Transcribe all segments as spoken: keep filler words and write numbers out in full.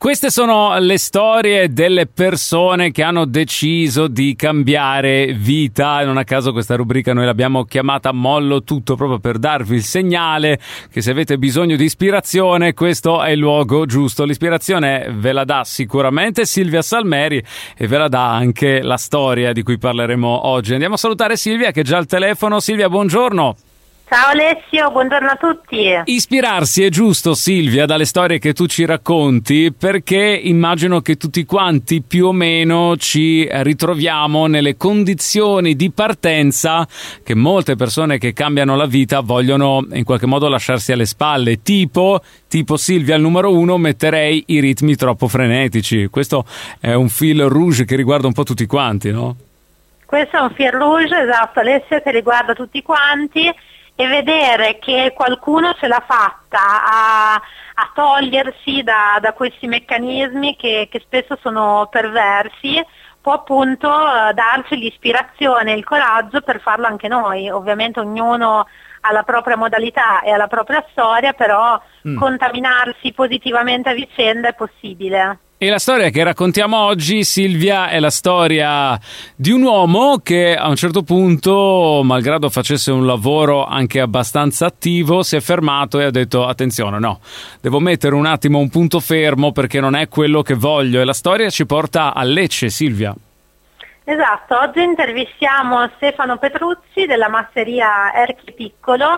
Queste sono le storie delle persone che hanno deciso di cambiare vita e non a caso questa rubrica noi l'abbiamo chiamata Mollo Tutto, proprio per darvi il segnale che se avete bisogno di ispirazione questo è il luogo giusto. L'ispirazione ve la dà sicuramente Silvia Salmeri e ve la dà anche la storia di cui parleremo oggi. Andiamo a salutare Silvia che è già al telefono. Silvia, buongiorno. Ciao Alessio, buongiorno a tutti. Ispirarsi è giusto, Silvia, dalle storie che tu ci racconti, perché immagino che tutti quanti più o meno ci ritroviamo nelle condizioni di partenza che molte persone che cambiano la vita vogliono in qualche modo lasciarsi alle spalle, tipo, tipo Silvia, al numero uno metterei i ritmi troppo frenetici. Questo è un fil rouge che riguarda un po' tutti quanti, no? Questo è un fil rouge, esatto Alessio, che riguarda tutti quanti. E vedere che qualcuno ce l'ha fatta a, a togliersi da, da questi meccanismi che, che spesso sono perversi può appunto eh, darci l'ispirazione e il coraggio per farlo anche noi. Ovviamente ognuno ha la propria modalità e ha la propria storia, però mm. contaminarsi positivamente a vicenda è possibile. E la storia che raccontiamo oggi, Silvia, è la storia di un uomo che a un certo punto, malgrado facesse un lavoro anche abbastanza attivo, si è fermato e ha detto attenzione, no, devo mettere un attimo un punto fermo perché non è quello che voglio. E la storia ci porta a Lecce, Silvia. Esatto, oggi intervistiamo Stefano Petruzzi della masseria Erchi Piccolo.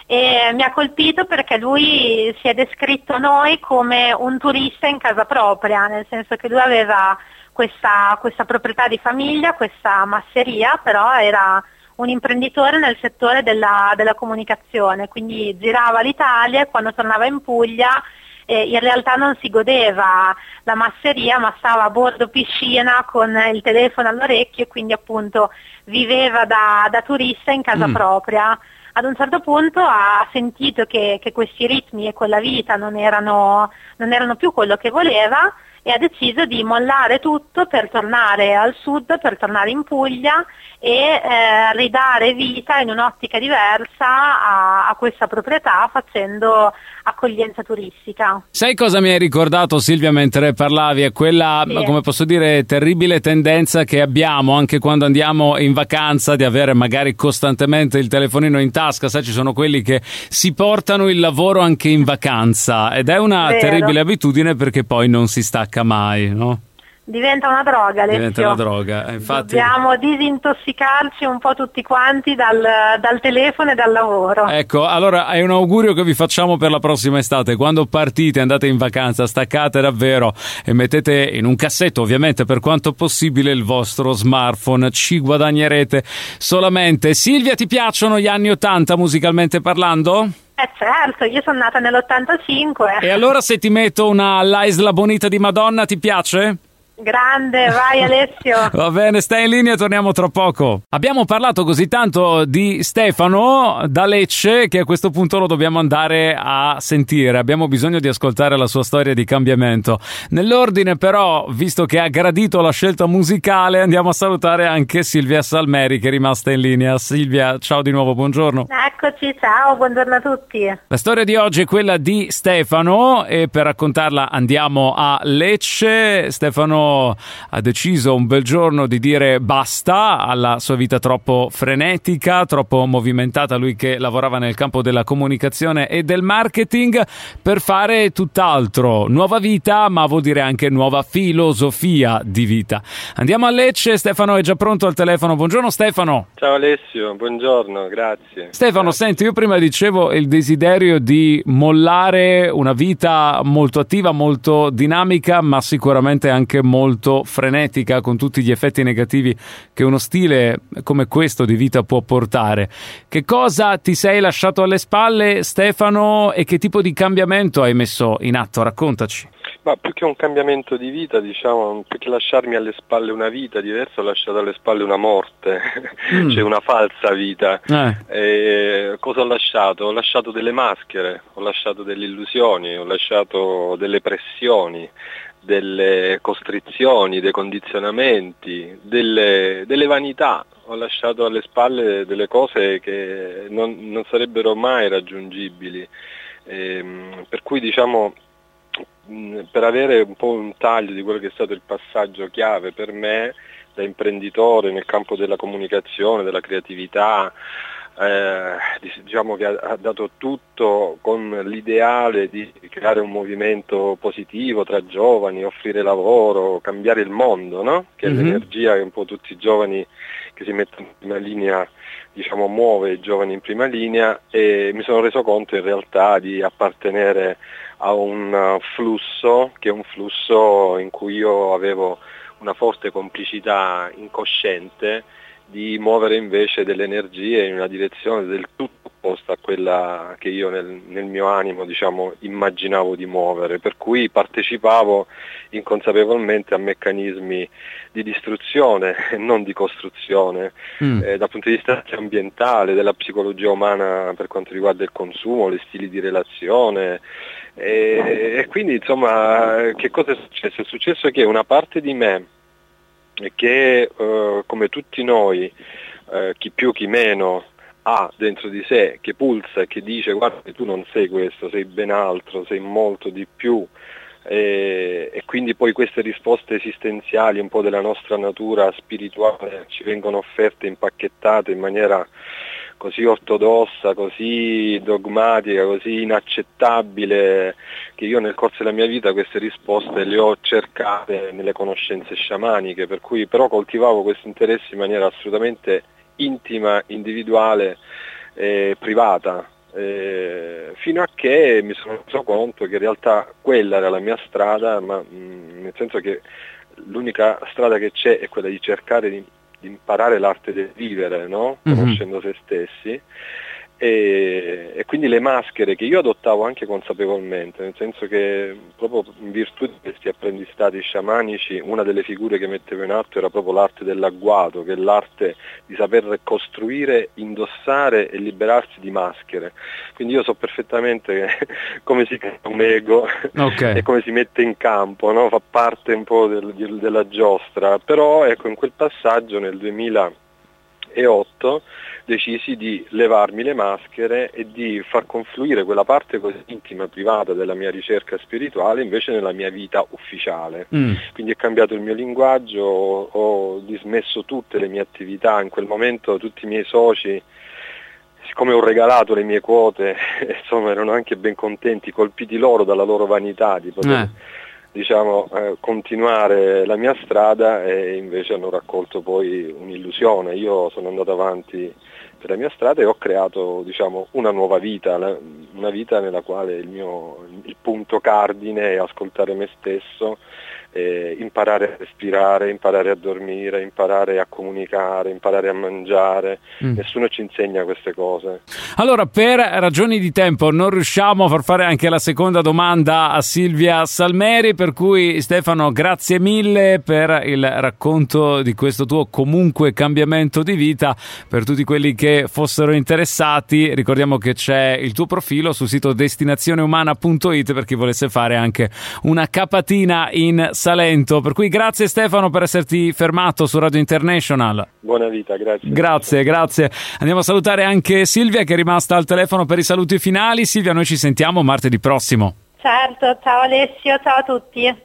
E mi ha colpito perché lui si è descritto a noi come un turista in casa propria, nel senso che lui aveva questa, questa proprietà di famiglia, questa masseria, però era un imprenditore nel settore della, della comunicazione, quindi girava l'Italia e quando tornava in Puglia eh, in realtà non si godeva la masseria ma stava a bordo piscina con il telefono all'orecchio e quindi appunto viveva da, da turista in casa mm. propria. Ad un certo punto ha sentito che, che questi ritmi e quella vita non erano, non erano più quello che voleva e ha deciso di mollare tutto per tornare al sud, per tornare in Puglia e eh, ridare vita in un'ottica diversa a, a questa proprietà facendo accoglienza turistica. Sai cosa mi hai ricordato, Silvia, mentre parlavi? È quella, sì. come posso dire, terribile tendenza che abbiamo anche quando andiamo in vacanza di avere magari costantemente il telefonino in tasca. Sai, ci sono quelli che si portano il lavoro anche in vacanza ed è una Vero. terribile abitudine perché poi non si stacca mai, no? Diventa una droga, Alessio. Diventa una droga, infatti. Dobbiamo disintossicarci un po' tutti quanti dal, dal telefono e dal lavoro. Ecco, allora è un augurio che vi facciamo per la prossima estate. Quando partite, andate in vacanza, staccate davvero e mettete in un cassetto, ovviamente per quanto possibile, il vostro smartphone. Ci guadagnerete solamente. Silvia, ti piacciono gli anni ottanta musicalmente parlando? Eh certo, io sono nata nell'ottantacinque. E allora se ti metto una La Isla Bonita di Madonna, ti piace? Grande, vai Alessio. Va bene, stai in linea, torniamo tra poco. Abbiamo parlato così tanto di Stefano da Lecce che a questo punto lo dobbiamo andare a sentire. Abbiamo bisogno di ascoltare la sua storia di cambiamento. Nell'ordine però, visto che ha gradito la scelta musicale, andiamo a salutare anche Silvia Salmeri che è rimasta in linea. Silvia, ciao di nuovo, buongiorno. Eccoci, ciao, buongiorno a tutti. La storia di oggi è quella di Stefano e per raccontarla andiamo a Lecce. Stefano ha deciso un bel giorno di dire basta alla sua vita troppo frenetica, troppo movimentata, lui che lavorava nel campo della comunicazione e del marketing, per fare tutt'altro, nuova vita, ma vuol dire anche nuova filosofia di vita. Andiamo a Lecce, Stefano è già pronto al telefono. Buongiorno Stefano. Ciao Alessio, buongiorno, grazie. Stefano, grazie. Senti, io prima dicevo il desiderio di mollare una vita molto attiva, molto dinamica, ma sicuramente anche molto frenetica, con tutti gli effetti negativi che uno stile come questo di vita può portare. Che cosa ti sei lasciato alle spalle, Stefano, e che tipo di cambiamento hai messo in atto? Raccontaci. Ma più che un cambiamento di vita, diciamo, più che lasciarmi alle spalle una vita diversa, ho lasciato alle spalle una morte, mm. cioè una falsa vita. Eh. E cosa ho lasciato? Ho lasciato delle maschere, ho lasciato delle illusioni, ho lasciato delle pressioni, delle costrizioni, dei condizionamenti, delle, delle vanità. Ho lasciato alle spalle delle cose che non, non sarebbero mai raggiungibili. E, per cui diciamo mh, per avere un po' un taglio di quello che è stato il passaggio chiave per me da imprenditore nel campo della comunicazione, della creatività, eh, diciamo che ha, ha dato tutto con l'ideale di creare un movimento positivo tra giovani, offrire lavoro, cambiare il mondo, no? Che è mm-hmm. l'energia che un po' tutti i giovani che si mettono in prima linea, diciamo, muove i giovani in prima linea, e mi sono reso conto in realtà di appartenere a un flusso che è un flusso in cui io avevo una forte complicità incosciente di muovere invece delle energie in una direzione del tutto opposta a quella che io nel, nel mio animo, diciamo, immaginavo di muovere, per cui partecipavo inconsapevolmente a meccanismi di distruzione e non di costruzione, mm. eh, dal punto di vista ambientale, della psicologia umana per quanto riguarda il consumo, gli stili di relazione, e, e quindi insomma che cosa è successo? È successo che una parte di me che eh, come tutti noi, eh, chi più chi meno, ha dentro di sé, che pulsa e che dice guarda tu non sei questo, sei ben altro, sei molto di più, e, e quindi poi queste risposte esistenziali un po' della nostra natura spirituale ci vengono offerte impacchettate in maniera così ortodossa, così dogmatica, così inaccettabile, che io nel corso della mia vita queste risposte le ho cercate nelle conoscenze sciamaniche, per cui però coltivavo questi interessi in maniera assolutamente intima, individuale e privata, eh, fino a che mi sono reso conto che in realtà quella era la mia strada, ma mh, nel senso che l'unica strada che c'è è quella di cercare di imparare l'arte del vivere, no? Conoscendo mm-hmm. se stessi, e, e quindi le maschere che io adottavo anche consapevolmente, nel senso che proprio in virtù di questi apprendistati sciamanici una delle figure che mettevo in atto era proprio l'arte dell'agguato, che è l'arte di saper costruire, indossare e liberarsi di maschere. Quindi io so perfettamente come si crea un ego, okay. e come si mette in campo, no? Fa parte un po' del, della giostra, però ecco, in quel passaggio nel duemilaotto decisi di levarmi le maschere e di far confluire quella parte così intima, privata della mia ricerca spirituale invece nella mia vita ufficiale. Mm. Quindi è cambiato il mio linguaggio, ho, ho dismesso tutte le mie attività, in quel momento tutti i miei soci, siccome ho regalato le mie quote, insomma erano anche ben contenti, colpiti loro dalla loro vanità di poter eh. diciamo eh, continuare la mia strada, e invece hanno raccolto poi un'illusione. Io sono andato avanti per la mia strada e ho creato, diciamo, una nuova vita, la, una vita nella quale il mio il punto cardine è ascoltare me stesso, eh, imparare a respirare, imparare a dormire, imparare a comunicare, imparare a mangiare. Mm. Nessuno ci insegna queste cose. Allora, per ragioni di tempo non riusciamo a far fare anche la seconda domanda a Silvia Salmeri, per cui Stefano, grazie mille per il racconto di questo tuo comunque cambiamento di vita. Per tutti quelli che fossero interessati, ricordiamo che c'è il tuo profilo sul sito destinazione umana punto it per chi volesse fare anche una capatina in Salento. Per cui grazie Stefano per esserti fermato su Radio International. Buona vita, grazie. Grazie, grazie. Andiamo a salutare anche Silvia, che è rimasta al telefono per i saluti finali. Silvia, noi ci sentiamo martedì prossimo. Certo, ciao Alessio, ciao a tutti.